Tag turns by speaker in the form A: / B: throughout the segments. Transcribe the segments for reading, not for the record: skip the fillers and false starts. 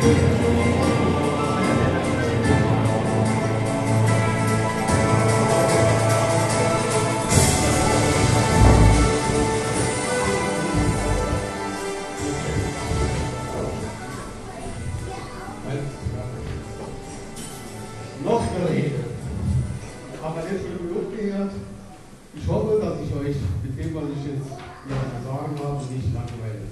A: Noch eine Rede. Aber jetzt schon genug gehört. Ich hoffe, dass ich euch mit dem, was ich jetzt hier zu sagen habe, nicht langweile.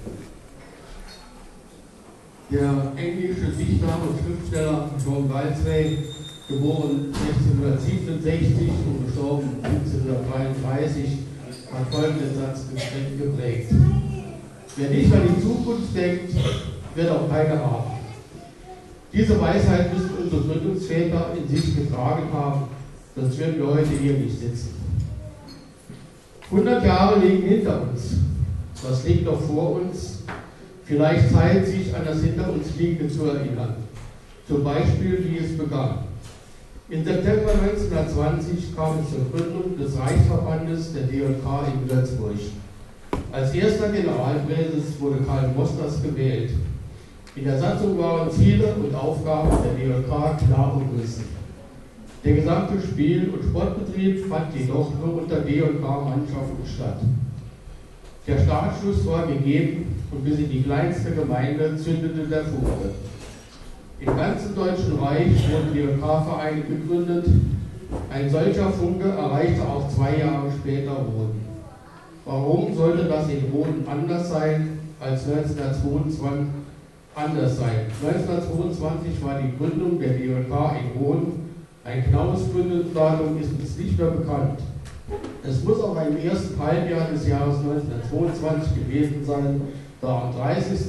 A: Der englische Dichter und Schriftsteller John Galsworthy, geboren 1667 und gestorben 1733, hat folgenden Satz geprägt: Wer nicht an die Zukunft denkt, wird auch keine haben. Diese Weisheit müssen unsere Gründungsväter in sich getragen haben, sonst würden wir heute hier nicht sitzen. 100 Jahre liegen hinter uns. Was liegt noch vor uns? Vielleicht Zeit, sich an das hinter uns Liegende zu erinnern. Zum Beispiel, wie es begann. Im September 1920 kam es zur Gründung des Reichsverbandes der DJK in Würzburg. Als erster Generalpräses wurde Karl Mosters gewählt. In der Satzung waren Ziele und Aufgaben der DJK klar umrissen. Der gesamte Spiel- und Sportbetrieb fand jedoch nur unter DJK-Mannschaften statt. Der Startschuss war gegeben und bis in die kleinste Gemeinde zündete der Funke. Im ganzen Deutschen Reich wurden DJK-Vereine gegründet. Ein solcher Funke erreichte auch 2 Jahre später Roden. Warum sollte das in Roden anders sein als 1922? 1922 war die Gründung der DJK in Roden. Ein genaues Gründungsdatum ist uns nicht mehr bekannt. Es muss auch im ersten Halbjahr des Jahres 1922 gewesen sein, da am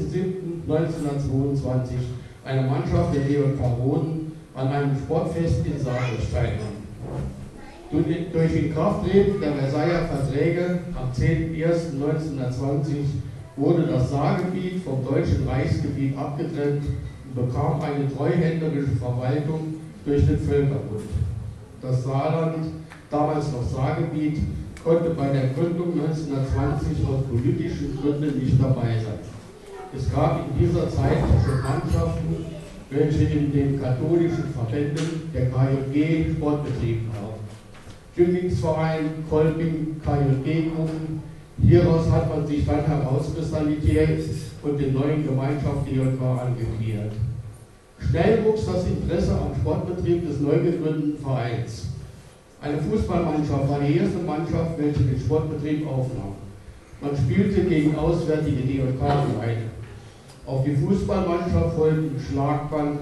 A: 30.07.1922 eine Mannschaft der DJK Roden an einem Sportfest in Saarbrücken teilnahm. Durch Inkrafttreten der Versailler Verträge am 10.01.1920 wurde das Saargebiet vom Deutschen Reichsgebiet abgetrennt und bekam eine treuhänderische Verwaltung durch den Völkerbund. Das Saarland, damals noch Saargebiet, konnte bei der Gründung 1920 aus politischen Gründen nicht dabei sein. Es gab in dieser Zeit schon Mannschaften, welche in den katholischen Verbänden der KJG Sport betrieben haben. Jünglingsverein, Kolping, KJG-Gruppen. Hieraus hat man sich dann herauskristallisiert und den neuen Gemeinschaft DJK angegliedert. Schnell wuchs das Interesse am Sportbetrieb des neu gegründeten Vereins. Eine Fußballmannschaft war die erste Mannschaft, welche den Sportbetrieb aufnahm. Man spielte gegen auswärtige DJK-Vereine. Auf die Fußballmannschaft folgten Schlagball,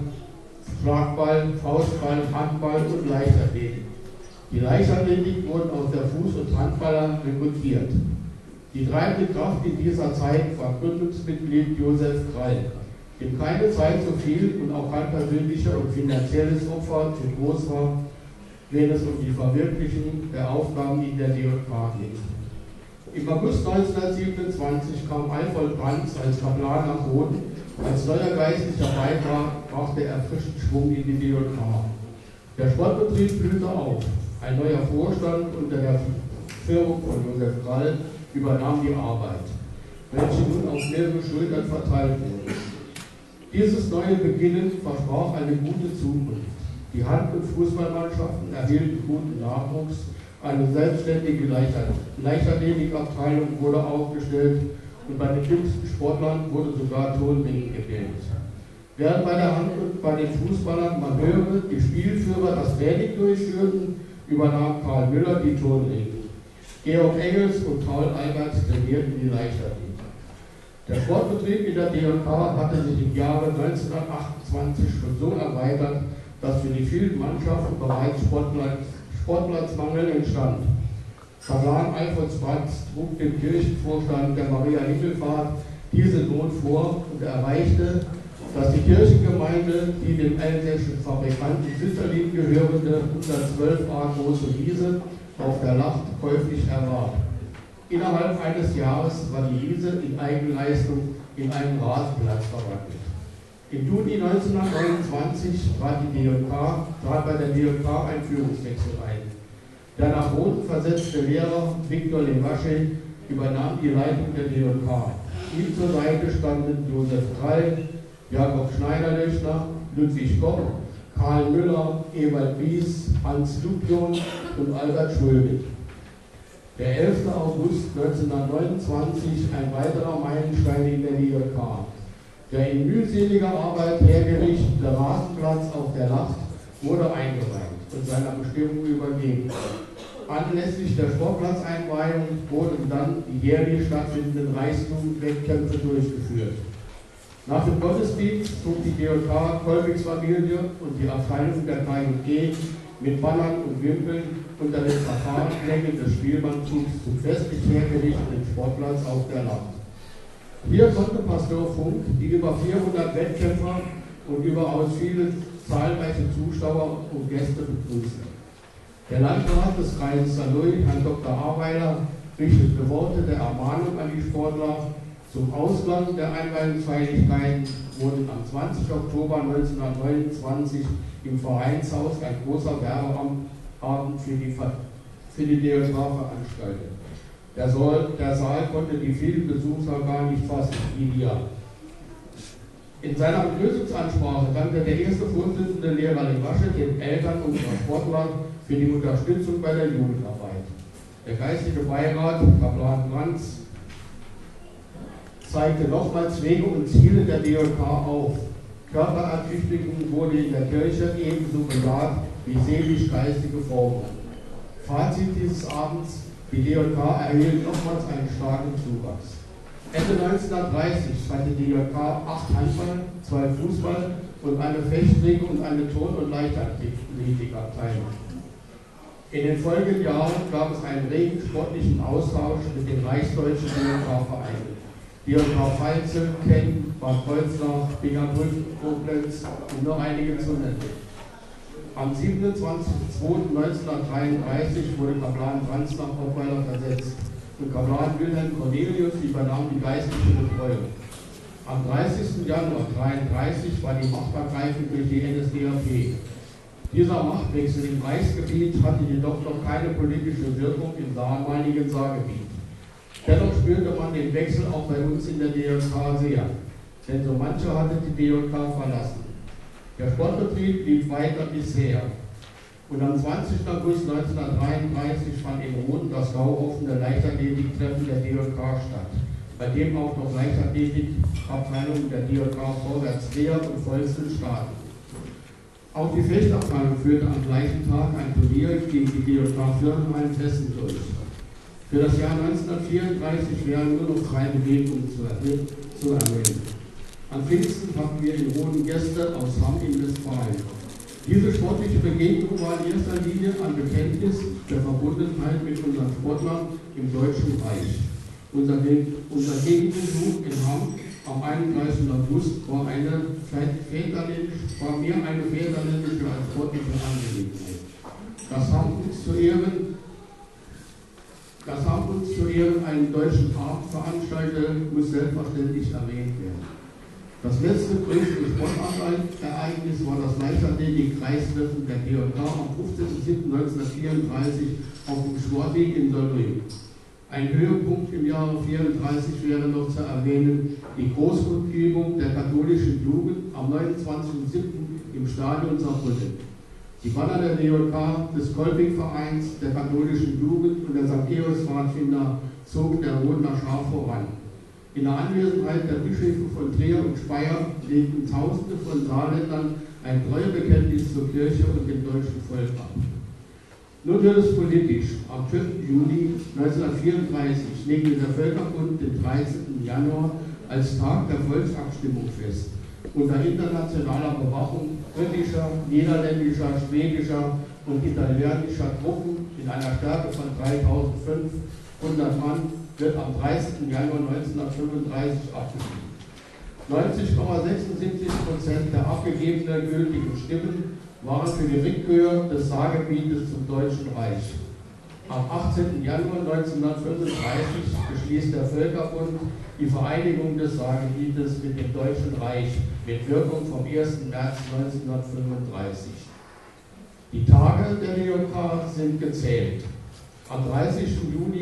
A: Faustball, Handball und Leichtathletik. Die Leichtathletik wurden aus der Fuß- und Handballer rekrutiert. Die treibende Kraft in dieser Zeit war Gründungsmitglied Josef Krall, dem keine Zeit so viel und auch kein persönlicher und finanzielles Opfer zu groß war, wenn es um die Verwirklichung der Aufgaben in der DJK ging. Im August 1927 kam Alfred Brands als Kaplan nach Roden. Als neuer geistlicher Beitrag brachte er frischen Schwung in die DJK. Der Sportbetrieb blühte auf. Ein neuer Vorstand unter der Führung von Josef Krall übernahm die Arbeit, welche nun auf mehrere Schultern verteilt wurde. Dieses neue Beginnen versprach eine gute Zukunft. Die Hand- und Fußballmannschaften erhielten guten Nachwuchs, eine selbstständige Leichtathletikabteilung wurde aufgestellt und bei den jüngsten Sportlern wurde sogar Turnring gebildet. Während bei der Hand- und bei den Fußballern Manöver die Spielführer das Training durchführten, übernahm Karl Müller die Turnringe. Georg Engels und Paul Albert trainierten die Leichtathletik. Der Sportbetrieb in der DJK hatte sich im Jahre 1928 schon so erweitert, dass für die vielen Mannschaften bereits Sportplatzmangel entstand. Kaplan Alfred Brands trug dem Kirchenvorstand der Maria Himmelfahrt diese Not vor und erreichte, dass die Kirchengemeinde die dem elsässischen Fabrikanten Sütterlin gehörende 112 A große Wiese auf der Lacht käuflich erwarb. Innerhalb eines Jahres war die Wiese in Eigenleistung in einen Rasenplatz verwandelt. Im Juni 1929 trat bei der DJK ein Führungswechsel ein. Der nach Roden versetzte Lehrer Viktor Lewasche übernahm die Leitung der DJK. Ihm zur Seite standen Josef Krall, Jakob Schneider-Löchner, Ludwig Koch, Karl Müller, Ewald Bies, Hans Dupion und Albert Schulwig. Der 11. August 1929, ein weiterer Meilenstein in der DJK. Der in mühseliger Arbeit hergerichtete Rasenplatz auf der Lacht wurde eingeweiht und seiner Bestimmung übergeben. Anlässlich der Sportplatzeinweihung wurden dann die jährlich stattfindenden Reichsjugendwettkämpfe durchgeführt. Nach dem Gottesdienst zog die DJK Kolbigs Familie und die Abteilung der 3G mit Bannern und Wimpeln unter den Verfahrensregeln des Spielmannzugs zum festlich hergerichteten Sportplatz auf der Lacht. Hier konnte Pastor Funk die über 400 Wettkämpfer und überaus viele zahlreiche Zuschauer und Gäste begrüßen. Der Landrat des Kreises Saarlouis, Herr Dr. Aweiler, richtete Worte der Ermahnung an die Sportler. Zum Ausgang der Einweihungsfeierlichkeiten wurden am 20. Oktober 1929 im Vereinshaus ein großer Werbeabend für die DJK veranstaltet. Der Saal konnte die vielen Besucher gar nicht fassen, wie wir. In seiner Begrüßungsansprache dankte der erste Vorsitzende Lehrer Lewasche den Eltern unserer Sportler für die Unterstützung bei der Jugendarbeit. Der geistliche Beirat, Kaplan Brands, zeigte nochmals Wege und Ziele der DJK auf. Körperertüchtigung wurde in der Kirche ebenso bejaht wie seelisch-geistige Forderungen. Fazit dieses Abends: Die DJK erhielt nochmals einen starken Zuwachs. Ende 1930 fand die DJK 8 Handball, 2 Fußball und eine Fechtringe und eine Turn- und Leichtathletikabteilung. In den folgenden Jahren gab es einen regen sportlichen Austausch mit den reichsdeutschen DJK-Vereinen. DJK Pfalzel, Kenn, Bad Kreuznach, Bingerbrück, Koblenz und noch einige zu nennen. Am 27.02.1933 wurde Kaplan Franz nach Rottweiler versetzt und Kaplan Wilhelm Cornelius übernahm die geistliche Betreuung. Am 30. Januar 1933 war die Machtergreifung durch die NSDAP. Dieser Machtwechsel im Reichsgebiet hatte jedoch noch keine politische Wirkung im damaligen Saargebiet. Dennoch spürte man den Wechsel auch bei uns in der DJK sehr, denn so mancher hatte die DJK verlassen. Der Sportbetrieb blieb weiter bisher. Und am 20. August 1933 fand in Roden das gauoffene Leichtathletiktreffen der DJK statt, bei dem auch noch Leichtathletikabteilungen der DJK Vorwärts Trier und Volzel starten. Auch die Fechtabteilung führte am gleichen Tag ein Turnier gegen die DJK Firmenheim-Hessen durch. Für das Jahr 1934 wären nur noch 3 Bewegungen zu erwähnen. An Pfingsten hatten wir in Roden Gäste aus Hamm in Westfalen. Diese sportliche Begegnung war in erster Linie ein Bekenntnis der Verbundenheit mit unseren Sportlern im Deutschen Reich. Unser Gegenbesuch in Hamm am 31. August war mir eine väterländische als sportliche Angelegenheit. Das Hamm uns zu Ehren einen deutschen Abend veranstaltete, muss selbstverständlich erwähnt werden. Das letzte größere Sportereignis war das Leichtathletik-Kreistreffen der DJK am 15.07.1934 auf dem Sportweg in Saarlouis. Ein Höhepunkt im Jahre 1934 wäre noch zu erwähnen, die Großkundgebung der katholischen Jugend am 29.07. im Stadion Saarbrücken. Die Banner der DJK, des Kolping-Vereins, der katholischen Jugend und der St. Georgs-Pfadfinder zogen der Rodener Schar voran. In der Anwesenheit der Bischöfe von Trier und Speyer legten Tausende von Saarländern ein Treuebekenntnis zur Kirche und dem deutschen Volk ab. Nun wird es politisch. Am 4. Juli 1934 legte der Völkerbund den 13. Januar als Tag der Volksabstimmung fest. Unter internationaler Bewachung britischer, niederländischer, schwedischer und italienischer Truppen in einer Stärke von 3.500 Mann wird am 30. Januar 1935 abgestimmt. 90,76% der abgegebenen gültigen Stimmen waren für die Rückkehr des Saargebietes zum Deutschen Reich. Am 18. Januar 1935 beschließt der Völkerbund die Vereinigung des Saargebietes mit dem Deutschen Reich mit Wirkung vom 1. März 1935. Die Tage der DJK sind gezählt. Am 30. Juni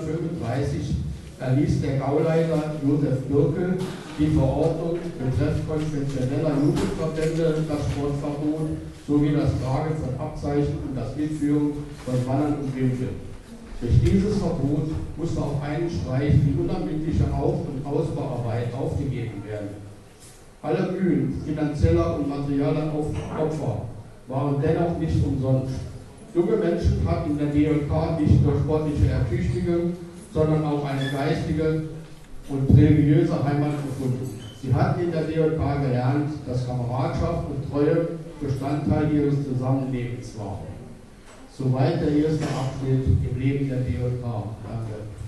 A: 1935 erließ der Gauleiter Josef Birkel die Verordnung betreffend konventioneller Jugendverbände das Sportverbot sowie das Tragen von Abzeichen und das Mitführen von Bannern und Bildern. Durch dieses Verbot musste auf einen Streich die unermüdliche Auf- und Ausbauarbeit aufgegeben werden. Alle Mühen finanzieller und materieller Opfer waren dennoch nicht umsonst. Junge Menschen hatten in der DJK nicht nur sportliche Ertüchtigung, sondern auch eine geistige und religiöse Heimat gefunden. Sie hatten in der DJK gelernt, dass Kameradschaft und Treue Bestandteil ihres Zusammenlebens war. Soweit der erste Abschnitt im Leben der DJK. Danke.